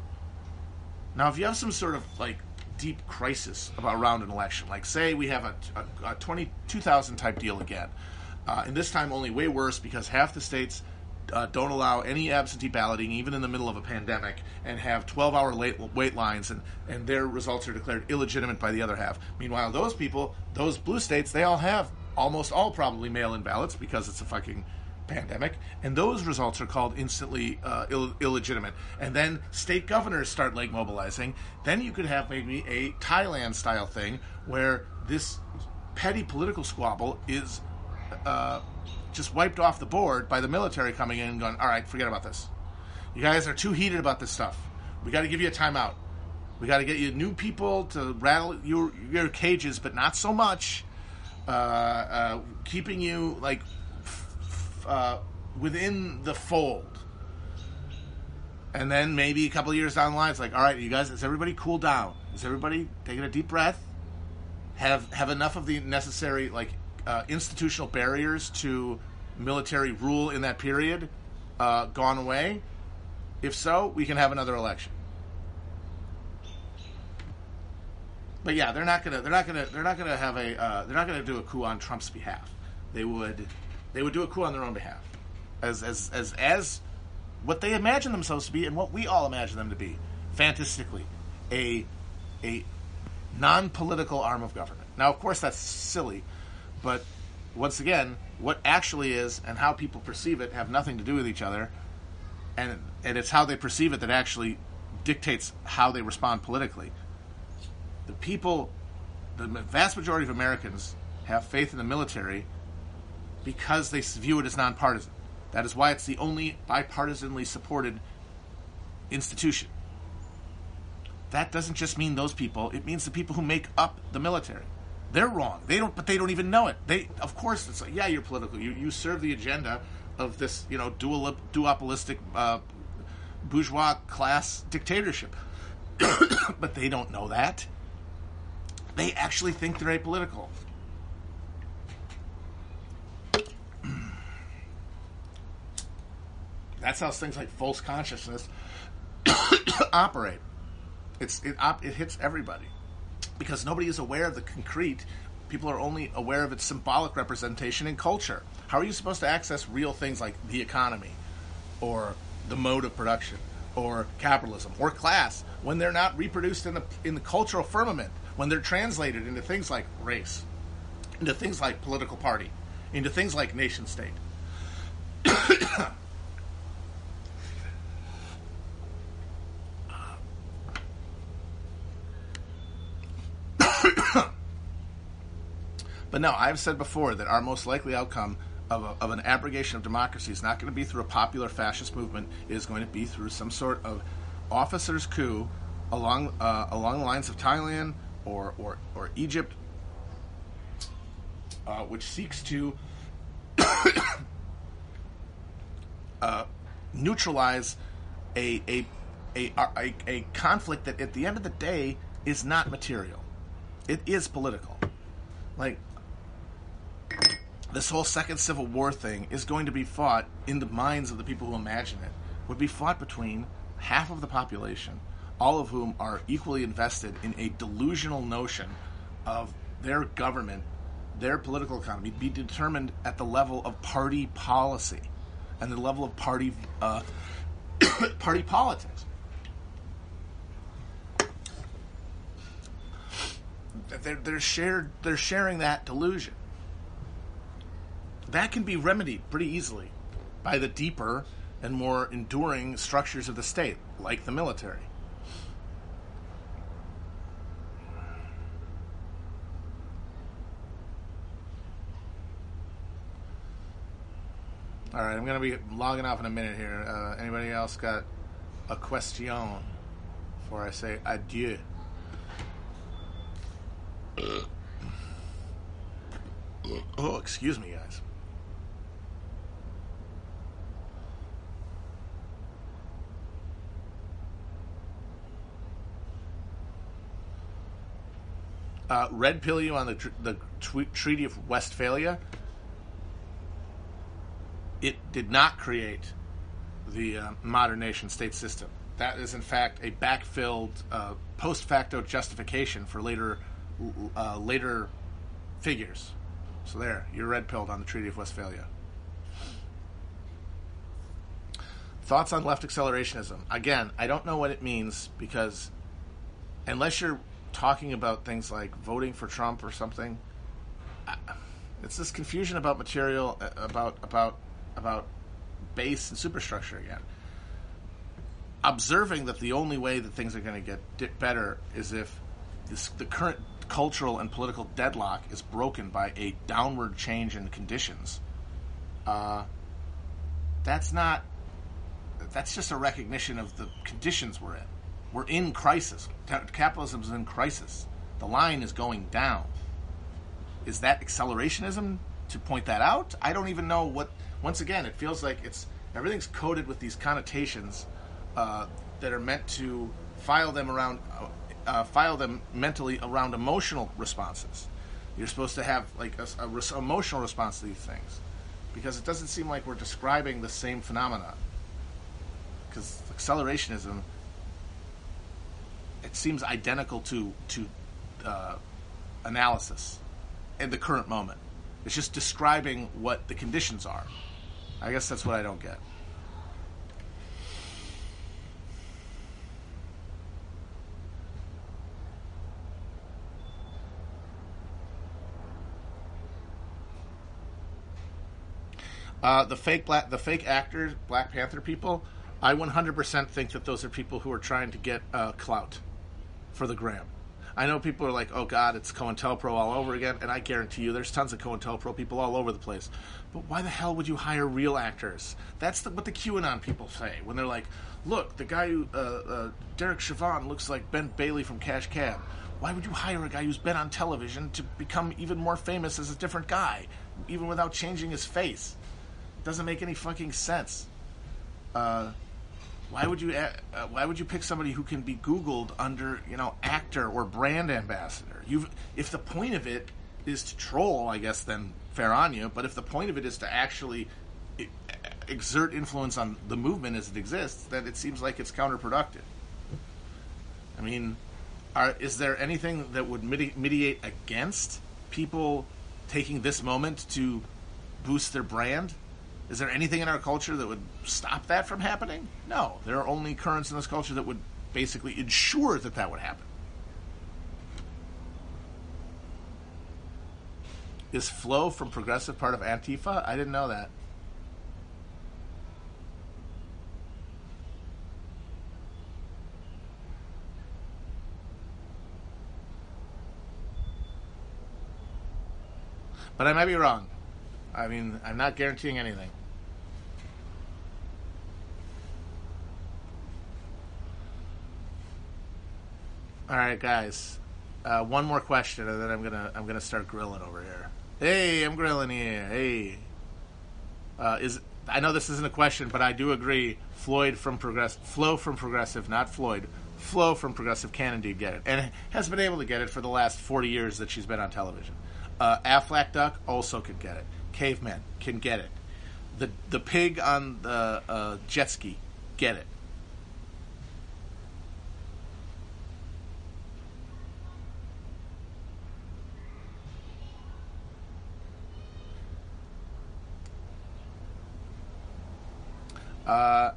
Now, if you have some sort of, like, deep crisis about around an election, like, say we have a, a, a twenty-two thousand type deal again, uh, and this time only way worse because half the states uh, don't allow any absentee balloting, even in the middle of a pandemic, and have twelve-hour late, wait lines, and, and their results are declared illegitimate by the other half. Meanwhile, those people, those blue states, they all have almost all probably mail-in ballots because it's a fucking pandemic, and those results are called instantly uh, Ill- illegitimate. And then state governors start like mobilizing. Then you could have maybe a Thailand style thing where this petty political squabble is uh, just wiped off the board by the military coming in and going, all right, forget about this. You guys are too heated about this stuff. We got to give you a timeout. We got to get you new people to rattle your, your cages, but not so much. Uh, uh, keeping you like Uh, within the fold, and then maybe a couple of years down the line, it's like, all right, you guys, is everybody cool down? Is everybody taking a deep breath? Have have enough of the necessary like uh, institutional barriers to military rule in that period uh, gone away? If so, we can have another election. But yeah, they're not gonna they're not gonna they're not gonna have a uh, they're not gonna do a coup on Trump's behalf. They would. They would do a coup on their own behalf, as as as as what they imagine themselves to be, and what we all imagine them to be, fantastically, a a non-political arm of government. Now, of course, that's silly, but once again, what actually is and how people perceive it have nothing to do with each other, and and it's how they perceive it that actually dictates how they respond politically. The people, the vast majority of Americans, have faith in the military because they view it as nonpartisan. That is why it's the only bipartisanly supported institution. That doesn't just mean those people. It means the people who make up the military. They're wrong. They don't, but they don't even know it. They, of course, it's like, yeah, you're political. You you serve the agenda of this, you know, dual, duopolistic uh, bourgeois class dictatorship. But they don't know that. They actually think they're apolitical. That's how things like false consciousness operate. It's it op, it hits everybody because nobody is aware of the concrete. People are only aware of its symbolic representation in culture. How are you supposed to access real things like the economy, or the mode of production, or capitalism, or class when they're not reproduced in the in the cultural firmament? When they're translated into things like race, into things like political party, into things like nation state. But no, I've said before that our most likely outcome of, a, of an abrogation of democracy is not going to be through a popular fascist movement. It is going to be through some sort of officers' coup along uh, along the lines of Thailand or or, or Egypt, uh, which seeks to uh, neutralize a a, a a a conflict that at the end of the day is not material. It is political. Like, this whole second Civil War thing is going to be fought in the minds of the people who imagine it, would be fought between half of the population, all of whom are equally invested in a delusional notion of their government, their political economy be determined at the level of party policy and the level of party uh, party politics. They're, they're shared. They're sharing that delusion. That can be remedied pretty easily by the deeper and more enduring structures of the state, like the military. All right, I'm going to be logging off in a minute here. Uh, anybody else got a question before I say adieu? Oh, excuse me, guys. Uh, red pill you on the tr- the tr- Treaty of Westphalia. It did not create the uh, modern nation-state system. That is, in fact, a backfilled, uh, post-facto justification for later, uh, later figures. So there, you're red-pilled on the Treaty of Westphalia. Thoughts on left accelerationism? Again, I don't know what it means, because unless you're talking about things like voting for Trump or something, it's this confusion about material, about about about base and superstructure again. Observing that the only way that things are going to get better is if this, the current cultural and political deadlock is broken by a downward change in conditions. Uh, that's not. That's just a recognition of the conditions we're in. We're in crisis. Capitalism is in crisis. The line is going down. Is that accelerationism to point that out? I don't even know what. Once again, it feels like it's everything's coded with these connotations uh, that are meant to file them around, uh, file them mentally around emotional responses. You're supposed to have like a, a res- emotional response to these things, because it doesn't seem like we're describing the same phenomenon. Because accelerationism, it seems identical to to uh, analysis in the current moment. It's just describing what the conditions are. I guess that's what I don't get. Uh, the fake black, the fake actors, Black Panther people, I one hundred percent think that those are people who are trying to get uh, clout for the gram. I know people are like, oh God, it's COINTELPRO all over again, and I guarantee you there's tons of COINTELPRO people all over the place. But why the hell would you hire real actors? That's the, what the QAnon people say when they're like, look, the guy who, uh, uh, Derek Chauvin looks like Ben Bailey from Cash Cab. Why would you hire a guy who's been on television to become even more famous as a different guy, even without changing his face? It doesn't make any fucking sense. Uh... Why would you? Uh, why would you pick somebody who can be Googled under, you know, actor or brand ambassador? You, if the point of it is to troll, I guess then fair on you. But if the point of it is to actually exert influence on the movement as it exists, then it seems like it's counterproductive. I mean, are, is there anything that would miti- mediate against people taking this moment to boost their brand? Is there anything in our culture that would stop that from happening? No. There are only currents in this culture that would basically ensure that that would happen. Is Flow from Progressive part of Antifa? I didn't know that. But I might be wrong. I mean, I'm not guaranteeing anything. All right, guys. Uh, one more question, and then I'm gonna I'm gonna start grilling over here. Hey, I'm grilling here. Hey, uh, is I know this isn't a question, but I do agree. Floyd from Progressive, Flo from Progressive, not Floyd. Flo from Progressive can indeed get it, and has been able to get it for the last forty years that she's been on television. Uh, Aflac Duck also could get it. Caveman can get it. The the pig on the uh, jet ski, get it. Uh,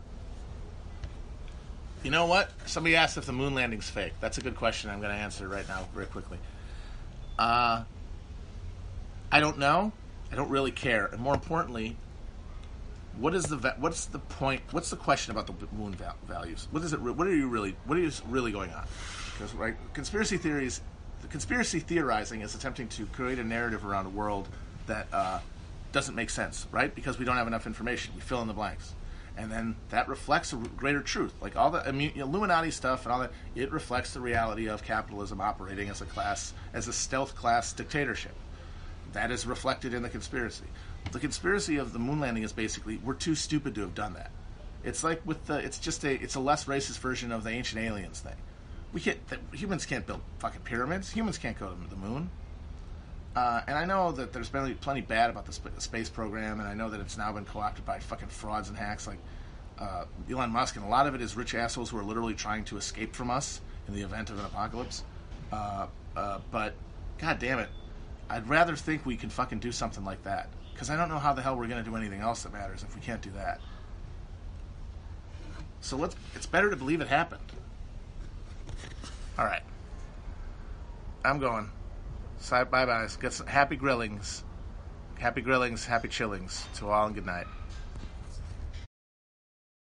you know what? Somebody asked if the moon landing's fake. That's a good question. I'm going to answer right now, very quickly. Uh, I don't know. I don't really care. And more importantly, what is the va- what's the point? What's the question about the moon val- values? What is it? Re- what are you really? What is really going on? Because right, conspiracy theories, the conspiracy theorizing is attempting to create a narrative around a world that uh, doesn't make sense, right? Because we don't have enough information. We fill in the blanks. And then that reflects a greater truth. Like all the Illuminati stuff and all that, it reflects the reality of capitalism operating as a class, as a stealth class dictatorship. That is reflected in the conspiracy. The conspiracy of the moon landing is basically, we're too stupid to have done that. It's like with the, it's just a, it's a less racist version of the ancient aliens thing. We can't, the, humans can't build fucking pyramids. Humans can't go to the moon. Uh, and I know that there's been plenty bad about the, sp- the space program, and I know that it's now been co-opted by fucking frauds and hacks like uh, Elon Musk, and a lot of it is rich assholes who are literally trying to escape from us in the event of an apocalypse. Uh, uh, but, god damn it, I'd rather think we can fucking do something like that, because I don't know how the hell we're going to do anything else that matters if we can't do that. So let's. It's better to believe it happened. All right. I'm going. Bye bye. Get some happy grillings. Happy grillings, happy chillings to all, and good night.